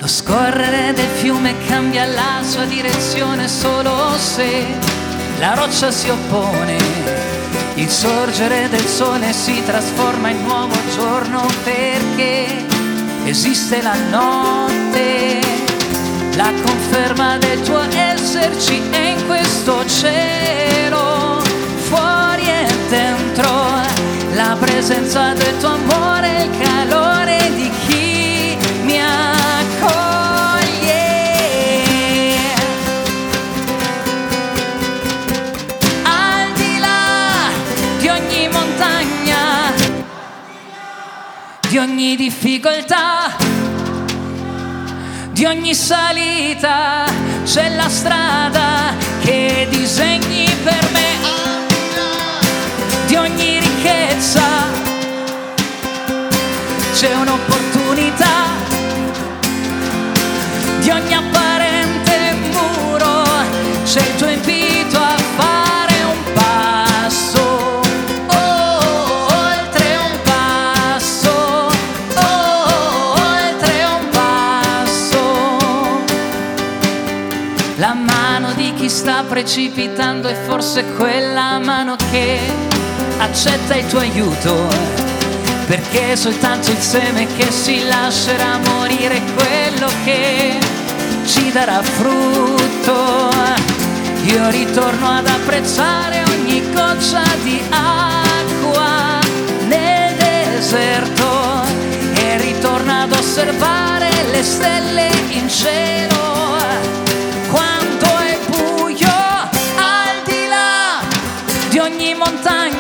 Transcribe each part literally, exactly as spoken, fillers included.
Lo scorrere del fiume cambia la sua direzione solo se la roccia si oppone. Il sorgere del sole si trasforma in nuovo giorno perché esiste la notte. La conferma del tuo esserci è in questo cielo, fuori e dentro, la presenza del tuo amore, il calore di chi mi accoglie. Al di là di ogni montagna, di ogni difficoltà, di ogni salita, c'è la strada che disegni per me. Di ogni ricchezza c'è un'opportunità, di ogni apparente muro c'è il tuo invito a fare un passo. Oh, oltre un passo, oh, oltre un passo. La mano di chi sta precipitando è forse quella mano che accetta il tuo aiuto, perché è soltanto il seme che si lascerà morire quello che ci darà frutto. Io ritorno ad apprezzare ogni goccia di acqua nel deserto e ritorno ad osservare le stelle in cielo quando è buio. Al di là di ogni montagna,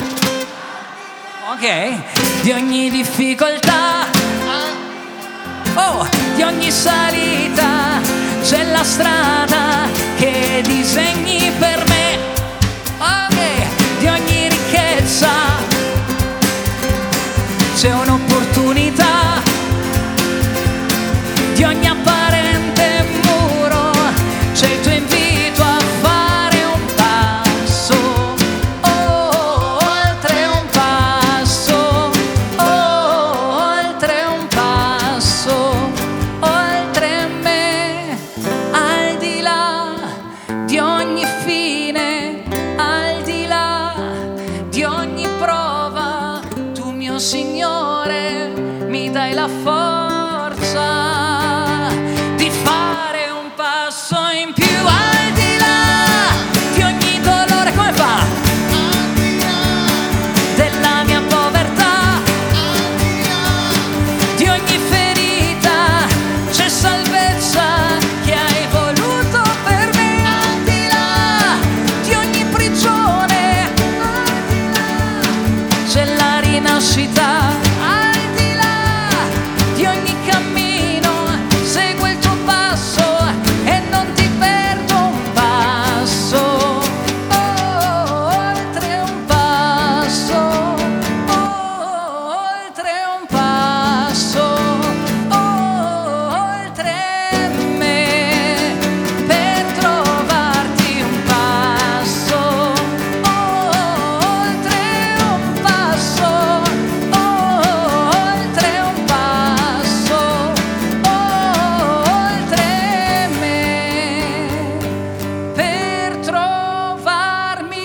ok, di ogni difficoltà, oh, di ogni salita, c'è la strada che disegni per me. Ok, di ogni ricchezza c'è un'opportunità, di ogni apparente muro c'è il tuo invito a fare un passo. Oh, oltre un passo, oh, oltre un passo, oltre me, al di là di ogni fine, al di là di ogni prova, tu mio Signore mi dai la forza di fare un passo in più. Al di là di ogni dolore, come fa? Al di là della mia povertà, al di là di ogni ferita, c'è salvezza che hai voluto per me. Al di là di ogni prigione, al di là c'è la rinascita. Al di là di ogni cammino, segui il tuo passo e non ti perdo un passo. Oh, oltre un passo, oh, oltre un passo, oh, oltre me, per trovarti un passo. Oh, oltre un passo, oh, oltre un passo, oh, oltre me, per trovarmi.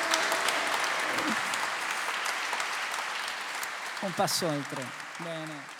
Un passo oltre. Bene.